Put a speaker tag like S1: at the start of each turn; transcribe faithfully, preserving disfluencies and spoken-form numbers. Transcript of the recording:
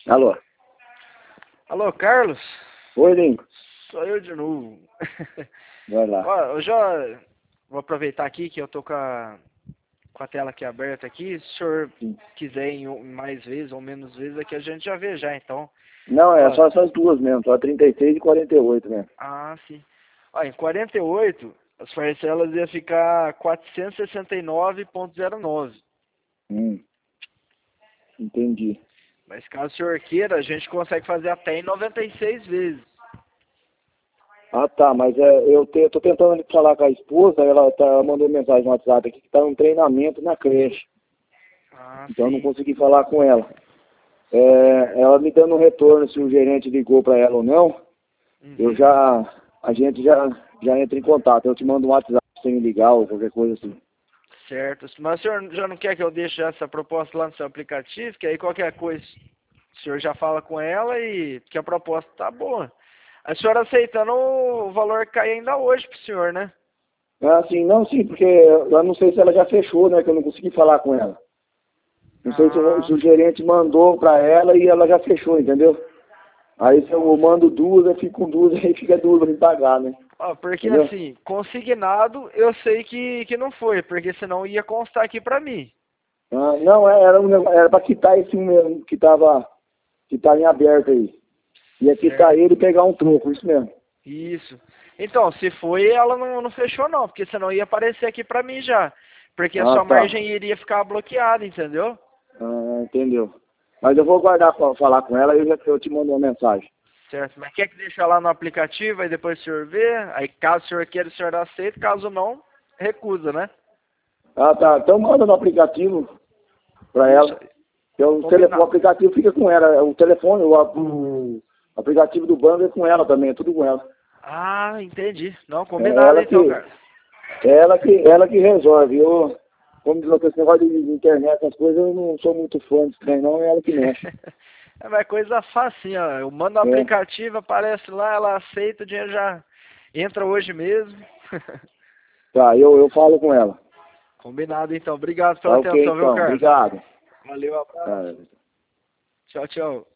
S1: Alô?
S2: Alô, Carlos?
S1: Oi, Lincoln.
S2: Sou eu de novo.
S1: Vai lá.
S2: Ó, eu já vou aproveitar aqui que eu tô com a, com a tela aqui aberta aqui. Se o senhor
S1: Sim.
S2: quiser em um- mais vezes ou menos vezes aqui, a gente já vê já, então.
S1: Não, é
S2: Ó,
S1: só essas duas mesmo, só trinta e seis e quarenta e oito mesmo.
S2: ah, sim. Ó, em quarenta e oito, as parcelas iam ficar quatrocentos e sessenta e nove vírgula zero nove.
S1: Hum, entendi.
S2: Mas caso o senhor queira, a gente consegue fazer até em noventa e seis vezes.
S1: Ah, tá, mas é, eu, te, eu tô tentando falar com a esposa, ela, tá, ela mandou mensagem no WhatsApp aqui que tá um treinamento na creche,
S2: Ah,
S1: então eu não
S2: sim.
S1: consegui falar com ela. É, ela me dando um retorno se o gerente ligou para ela ou não, eu
S2: Uhum.
S1: já, a gente já, já entra em contato, eu te mando um WhatsApp sem me ligar ou qualquer coisa assim.
S2: Certo. Mas o senhor já não quer que eu deixe essa proposta lá no seu aplicativo? Que aí qualquer coisa o senhor já fala com ela e que a proposta tá boa. A senhora aceitando o valor cai ainda hoje pro senhor, né?
S1: Ah, sim, não, sim, porque eu não sei se ela já fechou, né, que eu não consegui falar com ela. Não sei se o, se
S2: Ah,
S1: o gerente mandou para ela e ela já fechou, entendeu? Aí se eu mando duas, eu fico com duas, aí fica duas pra me pagar, né?
S2: ó, porque
S1: Entendeu?
S2: assim, consignado eu sei que, que não foi, porque senão ia constar aqui pra mim.
S1: Ah, não, é, era, um negócio- era pra quitar esse um mesmo, que tava, que tá em aberto aí. Ia quitar
S2: Certo.
S1: ele e pegar um troco, isso mesmo.
S2: Isso. Então, se foi, ela não, não fechou não, porque senão ia aparecer aqui pra mim já. Porque a
S1: Ah,
S2: sua
S1: tá.
S2: margem iria ficar bloqueada, entendeu?
S1: Ah, entendeu. Mas eu vou guardar pra falar com ela e eu, já, eu te mando uma mensagem.
S2: Certo, mas quer que deixe lá no aplicativo, aí depois o senhor vê, aí caso o senhor queira, o senhor aceita, caso não, recusa, né?
S1: Ah, tá. Então manda no aplicativo pra
S2: Isso
S1: ela.
S2: aí,
S1: Que o, telefone, o
S2: combinado.
S1: aplicativo fica com ela. O telefone, o, o aplicativo do banco é com ela também, é tudo com ela.
S2: Ah, entendi. Não,
S1: É
S2: combinado
S1: ela
S2: então,
S1: que,
S2: cara.
S1: é ela que, ela que resolve. Eu, como diz esse negócio de internet, essas coisas, eu não sou muito fã disso daí, não, é ela que mexe.
S2: É uma coisa fácil, ó. Eu mando no
S1: É.
S2: aplicativo, aparece lá, ela aceita, o dinheiro já entra hoje mesmo.
S1: Tá, eu, eu falo com ela.
S2: Combinado então. Obrigado pela
S1: Tá ok,
S2: atenção, viu,
S1: então.
S2: Carlos?
S1: Obrigado.
S2: Valeu, abraço.
S1: Tá.
S2: Tchau, tchau.